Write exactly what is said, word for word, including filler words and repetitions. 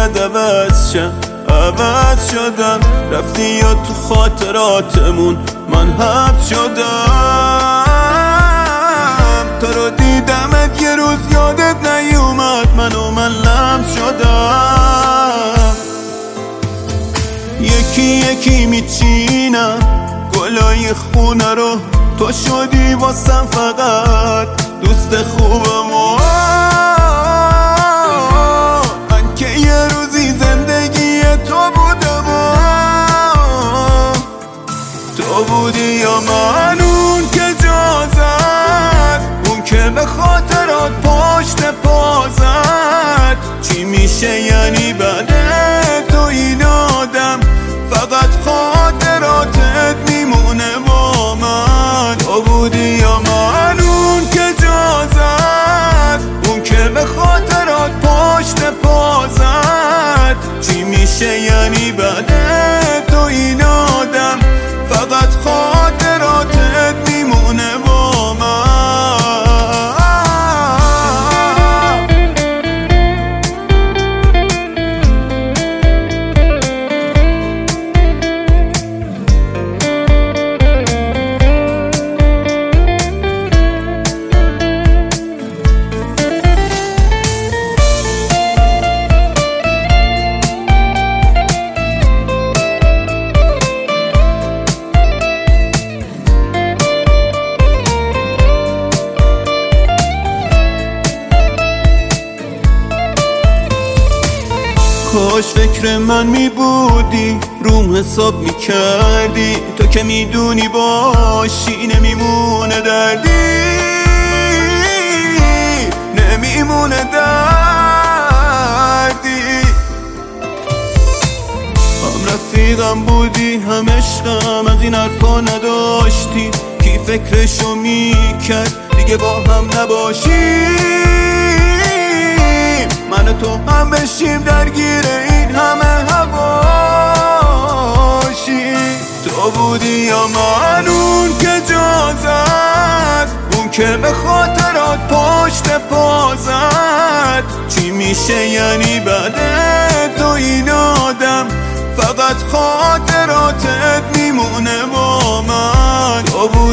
باید عوض شم، عوض شدم. رفتی یا تو خاطراتمون من حبس شدم. تو رو دیدمت یه روز یادت نیومد، من و من لمس شدم. یکی یکی میچینم گلای خونه رو، تو شدی واسم فقط دوست خوبم. و من که یه روزی زندگی تو بودم، تو بودی یا من اون که جا زد، اون که به خاطرات پشت پا زد. چی میشه یعنی بعد تو این آدم فقط خاطراتت میمونه با من. تو بودی یا من اون که جا زد، اون که به خاطرات پشت پا زد. چی میشه یعنی بعد تو این آدم فقط خاطراتت میمونه با من. کاش فکر من می بودی، روم حساب می کردی. تو که می دونی باشی نمیمونه دردی، نمیمونه دردی. هم رفیقم بودی هم عشقم، از این حرفا نداشتی. کی فکرشو می کرد دیگه با هم نباشی، من و تو هم بشیم درگیر این همه هواشی. تو بودی یا من اون که جا زد، اون که به خاطرات پشت پا زد. چی میشه یعنی بعد تو این آدم فقط خاطراتت میمونه با من. تو